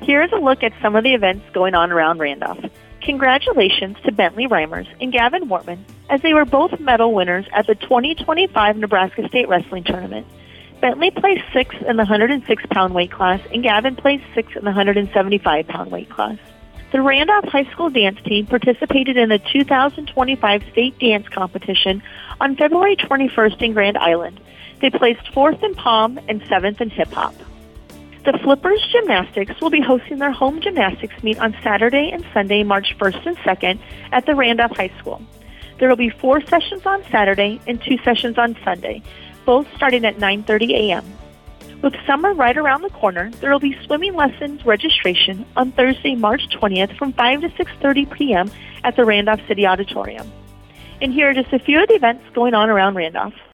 Here is a look at some of the events going on around Randolph. Congratulations to Bentley Reimers and Gavin Wortman, as they were both medal winners at the 2025 Nebraska State Wrestling Tournament. Bentley placed 6th in the 106-pound weight class, and Gavin placed 6th in the 175-pound weight class. The Randolph High School dance team participated in the 2025 state dance competition on February 21st in Grand Island. They placed 4th in pom and 7th in hip-hop. The Flippers Gymnastics will be hosting their home gymnastics meet on Saturday and Sunday, March 1st and 2nd at the Randolph High School. There will be 4 sessions on Saturday and 2 sessions on Sunday, both starting at 9:30 a.m. With summer right around the corner, there will be swimming lessons registration on Thursday, March 20th from 5 to 6:30 p.m. at the Randolph City Auditorium. And here are just a few of the events going on around Randolph.